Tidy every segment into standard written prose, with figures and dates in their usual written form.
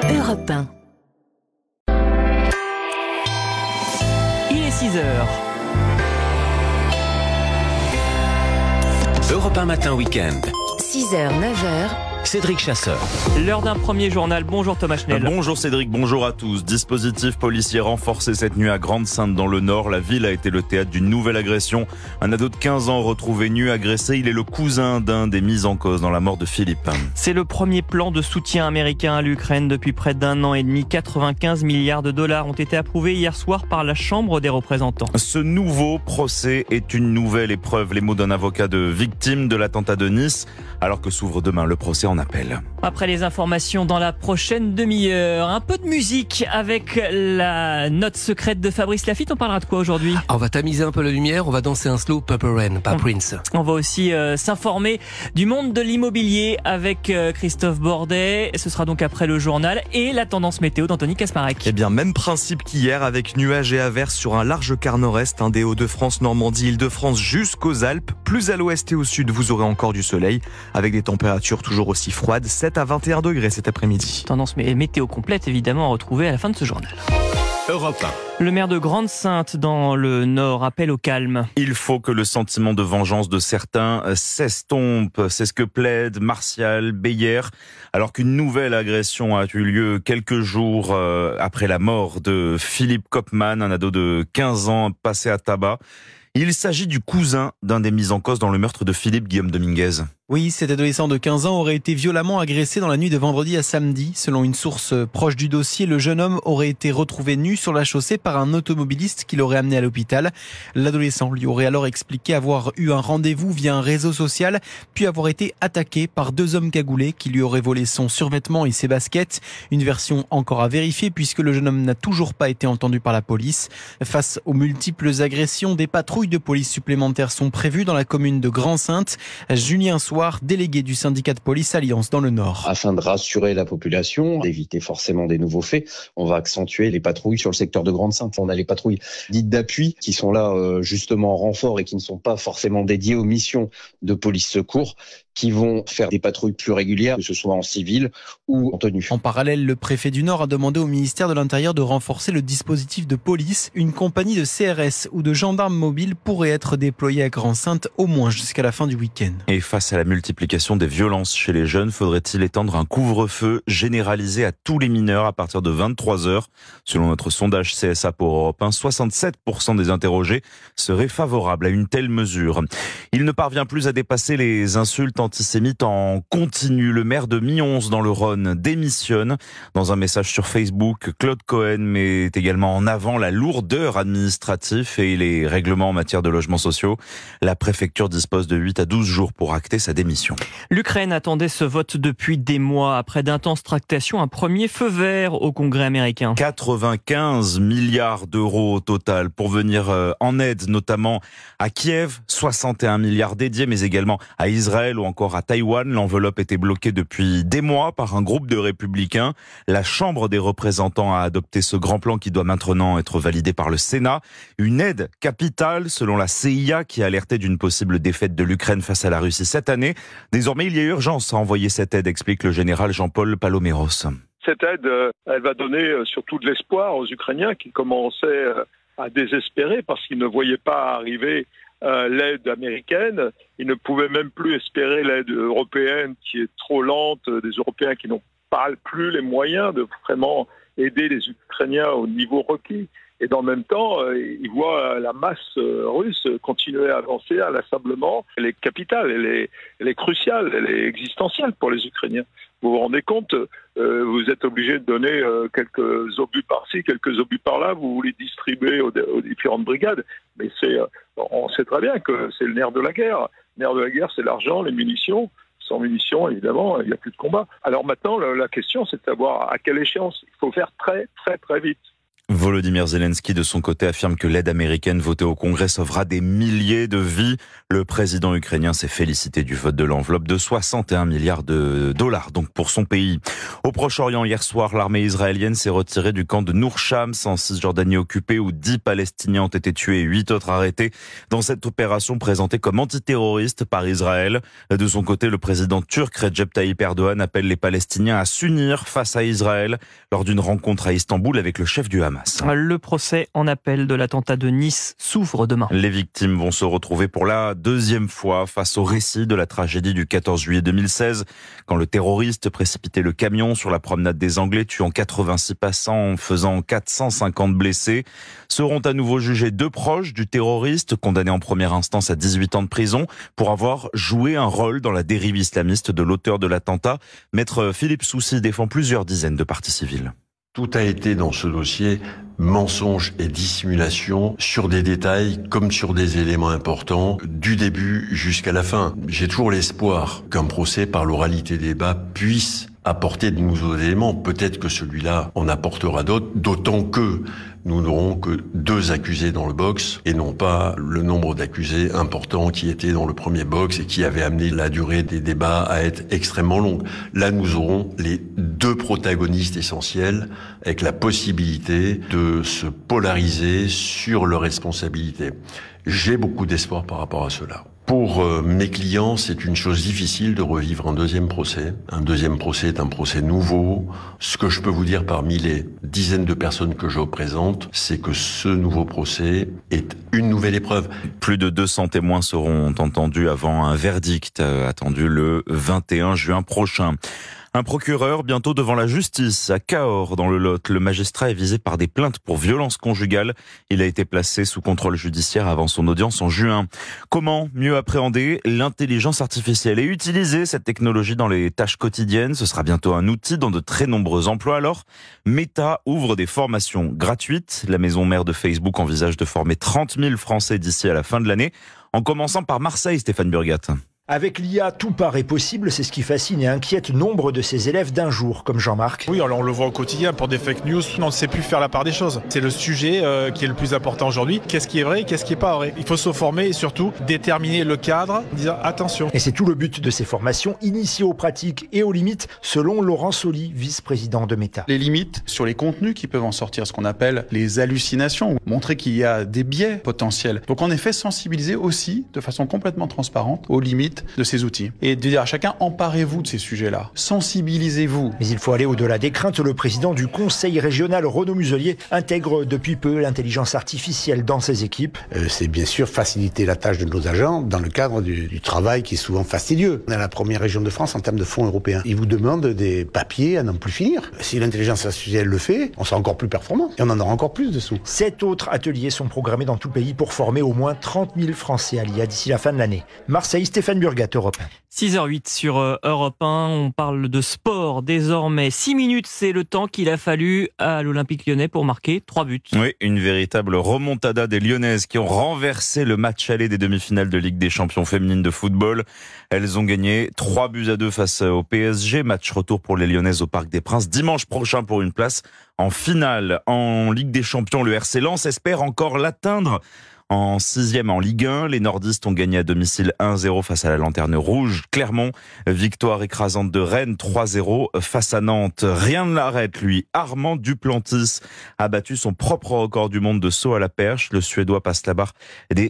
Europe 1. Il est 6h. Europe 1 matin week-end. 6h, 9h. Cédric Chasseur. L'heure d'un premier journal. Bonjour Thomas Schnell. Bonjour Cédric, bonjour à tous. Dispositif policier renforcé cette nuit à Grande-Synthe dans le Nord. La ville a été le théâtre d'une nouvelle agression. Un ado de 15 ans retrouvé nu, agressé. Il est le cousin d'un des mis en cause dans la mort de Philippe. C'est le premier plan de soutien américain à l'Ukraine depuis près d'un an et demi. 95 milliards de dollars ont été approuvés hier soir par la Chambre des représentants. Ce nouveau procès est une nouvelle épreuve. Les mots d'un avocat de victime de l'attentat de Nice, alors que s'ouvre demain le procès en appel. Après les informations dans la prochaine demi-heure, un peu de musique avec la note secrète de Fabrice Lafitte. On parlera de quoi aujourd'hui ? On va tamiser un peu la lumière, on va danser un slow Purple Rain par Prince. On va aussi s'informer du monde de l'immobilier avec Christophe Bordet. Ce sera donc après le journal et la tendance météo d'Anthony Kasmarek. Eh bien, même principe qu'hier avec nuages et averses sur un large quart nord-est, des Hauts-de-France, Normandie, Île-de-France jusqu'aux Alpes. Plus à l'ouest et au sud, vous aurez encore du soleil avec des températures toujours aussi froides, 7 à 21 degrés cet après-midi. Tendance météo complète évidemment à retrouver à la fin de ce journal. Europe 1. Le maire de Grande-Synthe dans le Nord appelle au calme. Il faut que le sentiment de vengeance de certains s'estompe. C'est ce que plaide Martial Beyer, alors qu'une nouvelle agression a eu lieu quelques jours après la mort de Philippe Kopman, un ado de 15 ans passé à tabac. Il s'agit du cousin d'un des mis en cause dans le meurtre de Philippe Guillaume Dominguez. Oui, cet adolescent de 15 ans aurait été violemment agressé dans la nuit de vendredi à samedi. Selon une source proche du dossier, le jeune homme aurait été retrouvé nu sur la chaussée par un automobiliste qui l'aurait amené à l'hôpital. L'adolescent lui aurait alors expliqué avoir eu un rendez-vous via un réseau social, puis avoir été attaqué par deux hommes cagoulés qui lui auraient volé son survêtement et ses baskets. Une version encore à vérifier puisque le jeune homme n'a toujours pas été entendu par la police. Face aux multiples agressions, des patrouilles de police supplémentaires sont prévues dans la commune de Grande-Synthe. Julien Soir, délégué du syndicat de police Alliance dans le Nord. Afin de rassurer la population, d'éviter forcément des nouveaux faits, on va accentuer les patrouilles sur le secteur de Grande-Synthe. On a les patrouilles dites d'appui qui sont là justement en renfort et qui ne sont pas forcément dédiées aux missions de police secours, qui vont faire des patrouilles plus régulières, que ce soit en civil ou en tenue. En parallèle, le préfet du Nord a demandé au ministère de l'Intérieur de renforcer le dispositif de police. Une compagnie de CRS ou de gendarmes mobiles pourrait être déployée à Grande-Synthe au moins jusqu'à la fin du week-end. Et face à la multiplication des violences chez les jeunes, faudrait-il étendre un couvre-feu généralisé à tous les mineurs à partir de 23h? Selon notre sondage CSA pour Europe 1, 67% des interrogés seraient favorables à une telle mesure. Il ne parvient plus à dépasser les insultes antisémites en continu. Le maire de Mions dans le Rhône démissionne. Dans un message sur Facebook, Claude Cohen met également en avant la lourdeur administrative et les règlements en matière de logements sociaux. La préfecture dispose de 8 à 12 jours pour acter sa démission. L'Ukraine attendait ce vote depuis des mois. Après d'intenses tractations, un premier feu vert au Congrès américain. 95 milliards d'euros au total pour venir en aide notamment à Kiev, 61 milliards dédiés, mais également à Israël ou encore à Taïwan. L'enveloppe était bloquée depuis des mois par un groupe de républicains. La Chambre des représentants a adopté ce grand plan qui doit maintenant être validé par le Sénat. Une aide capitale selon la CIA qui alertait d'une possible défaite de l'Ukraine face à la Russie cette année. Désormais, il y a urgence à envoyer cette aide, explique le général Jean-Paul Paloméros. Cette aide, elle va donner surtout de l'espoir aux Ukrainiens qui commençaient à désespérer parce qu'ils ne voyaient pas arriver l'aide américaine. Ils ne pouvaient même plus espérer l'aide européenne qui est trop lente, des Européens qui n'ont pas plus les moyens de vraiment aider les Ukrainiens au niveau requis. Et dans le même temps, ils voient la masse russe continuer à avancer inlassablement. Elle est capitale, elle est cruciale, elle est existentielle pour les Ukrainiens. Vous vous rendez compte, vous êtes obligé de donner quelques obus par-ci, quelques obus par-là, vous les distribuez aux différentes brigades. Mais on sait très bien que c'est le nerf de la guerre. Le nerf de la guerre, c'est l'argent, les munitions. Sans munitions, évidemment, il n'y a plus de combat. Alors maintenant, la question, c'est de savoir à quelle échéance. Il faut faire très, très, très vite. Volodymyr Zelensky, de son côté, affirme que l'aide américaine votée au Congrès sauvera des milliers de vies. Le président ukrainien s'est félicité du vote de l'enveloppe de 61 milliards de dollars, donc pour son pays. Au Proche-Orient, hier soir, l'armée israélienne s'est retirée du camp de Nour Shams en Cisjordanie occupée, où 10 Palestiniens ont été tués et 8 autres arrêtés dans cette opération présentée comme antiterroriste par Israël. De son côté, le président turc Recep Tayyip Erdogan appelle les Palestiniens à s'unir face à Israël lors d'une rencontre à Istanbul avec le chef du Hamas. Le procès en appel de l'attentat de Nice s'ouvre demain. Les victimes vont se retrouver pour la deuxième fois face au récit de la tragédie du 14 juillet 2016, quand le terroriste précipitait le camion sur la promenade des Anglais, tuant 86 passants, en faisant 450 blessés. Seront à nouveau jugés 2 proches du terroriste, condamnés en première instance à 18 ans de prison pour avoir joué un rôle dans la dérive islamiste de l'auteur de l'attentat. Maître Philippe Soucy défend plusieurs dizaines de parties civiles. Tout a été dans ce dossier mensonge et dissimulation sur des détails comme sur des éléments importants du début jusqu'à la fin. J'ai toujours l'espoir qu'un procès par l'oralité des débats puisse apporter de nouveaux éléments. Peut-être que celui-là en apportera d'autres, d'autant que nous n'aurons que 2 accusés dans le box et non pas le nombre d'accusés importants qui étaient dans le premier box et qui avait amené la durée des débats à être extrêmement longue. Là, nous aurons les 2 protagonistes essentiels avec la possibilité de se polariser sur leur responsabilité. J'ai beaucoup d'espoir par rapport à cela. Pour mes clients, c'est une chose difficile de revivre un deuxième procès. Un deuxième procès est un procès nouveau. Ce que je peux vous dire parmi les dizaines de personnes que je représente, c'est que ce nouveau procès est une nouvelle épreuve. Plus de 200 témoins seront entendus avant un verdict attendu le 21 juin prochain. Un procureur bientôt devant la justice à Cahors dans le Lot. Le magistrat est visé par des plaintes pour violence conjugale. Il a été placé sous contrôle judiciaire avant son audience en juin. Comment mieux appréhender l'intelligence artificielle et utiliser cette technologie dans les tâches quotidiennes? Ce sera bientôt un outil dans de très nombreux emplois. Alors, Meta ouvre des formations gratuites. La maison mère de Facebook envisage de former 30 000 Français d'ici à la fin de l'année, en commençant par Marseille, Stéphane Burgat. Avec l'IA, tout paraît possible, c'est ce qui fascine et inquiète nombre de ses élèves d'un jour, comme Jean-Marc. Oui, alors on le voit au quotidien, pour des fake news, on ne sait plus faire la part des choses. C'est le sujet qui est le plus important aujourd'hui. Qu'est-ce qui est vrai, qu'est-ce qui n'est pas vrai? Il faut se former et surtout déterminer le cadre, dire attention. Et c'est tout le but de ces formations, initiées aux pratiques et aux limites, selon Laurent Soli, vice-président de Meta. Les limites sur les contenus qui peuvent en sortir, ce qu'on appelle les hallucinations, montrer qu'il y a des biais potentiels. Donc en effet, sensibiliser aussi, de façon complètement transparente, aux limites de ces outils. Et de dire à chacun, emparez-vous de ces sujets-là. Sensibilisez-vous. Mais il faut aller au-delà des craintes. Le président du conseil régional, Renaud Muselier, intègre depuis peu l'intelligence artificielle dans ses équipes. C'est bien sûr faciliter la tâche de nos agents dans le cadre du travail qui est souvent fastidieux. On est la première région de France en termes de fonds européens. Ils vous demandent des papiers à n'en plus finir. Si l'intelligence artificielle le fait, on sera encore plus performant. Et on en aura encore plus dessous. 7 autres ateliers sont programmés dans tout le pays pour former au moins 30 000 Français à l'IA d'ici la fin de l'année. Marseille, Stéphane Burgat, Europe 1. 6h08 sur Europe 1, on parle de sport désormais. 6 minutes, c'est le temps qu'il a fallu à l'Olympique Lyonnais pour marquer 3 buts. Oui, une véritable remontada des Lyonnaises qui ont renversé le match aller des demi-finales de Ligue des Champions féminines de football. Elles ont gagné 3-2 face au PSG. Match retour pour les Lyonnaises au Parc des Princes dimanche prochain pour une place en finale. En Ligue des Champions, le RC Lens espère encore l'atteindre. En 6e en Ligue 1, les nordistes ont gagné à domicile 1-0 face à la Lanterne Rouge. Clermont, victoire écrasante de Rennes 3-0 face à Nantes. Rien ne l'arrête, lui. Armand Duplantis a battu son propre record du monde de saut à la perche. Le Suédois passe la barre des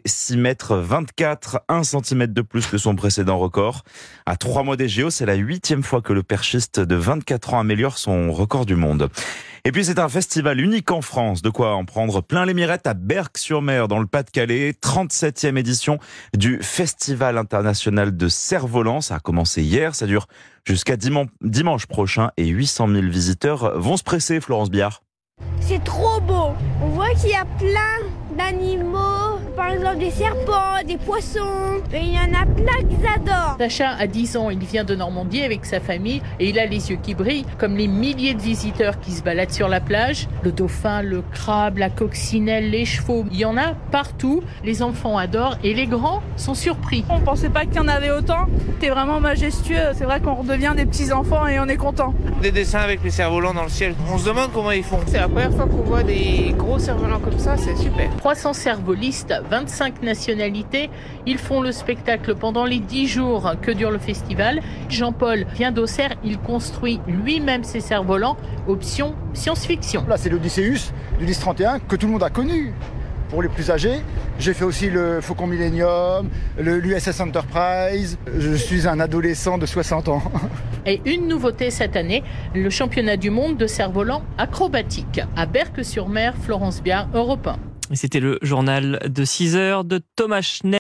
6,24 m, 1 cm de plus que son précédent record. À 3 mois des JO, c'est la 8e fois que le perchiste de 24 ans améliore son record du monde. Et puis c'est un festival unique en France, de quoi en prendre plein les mirettes à Berck-sur-Mer dans le Pas-de-Calais, 37e édition du Festival international de cerf-volant. Ça a commencé hier, ça dure jusqu'à dimanche prochain et 800 000 visiteurs vont se presser, Florence Biard. C'est trop beau, on voit qu'il y a plein d'animaux, par exemple des serpents, des poissons. Et il y en a plein qu'ils adorent. Sacha a 10 ans, il vient de Normandie avec sa famille et il a les yeux qui brillent comme les milliers de visiteurs qui se baladent sur la plage. Le dauphin, le crabe, la coccinelle, les chevaux, il y en a partout. Les enfants adorent et les grands sont surpris. On pensait pas qu'il y en avait autant. C'est vraiment majestueux. C'est vrai qu'on redevient des petits enfants et on est content. Des dessins avec les cerfs-volants dans le ciel. On se demande comment ils font. C'est la première fois qu'on voit des gros cerfs-volants comme ça, c'est super. 300 cerfs-volistes, 25 nationalités. Ils font le spectacle pendant les 10 jours que dure le festival. Jean-Paul vient d'Auxerre, il construit lui-même ses cerfs-volants, option science-fiction. Là, c'est l'Odysseus du 1031 que tout le monde a connu. Pour les plus âgés, j'ai fait aussi le Faucon Millenium, l'USS Enterprise. Je suis un adolescent de 60 ans. Et une nouveauté cette année, le championnat du monde de cerfs-volants acrobatiques. À Berck-sur-Mer, Florence Biard, Europe 1. Et c'était le journal de 6 heures de Thomas Schnell.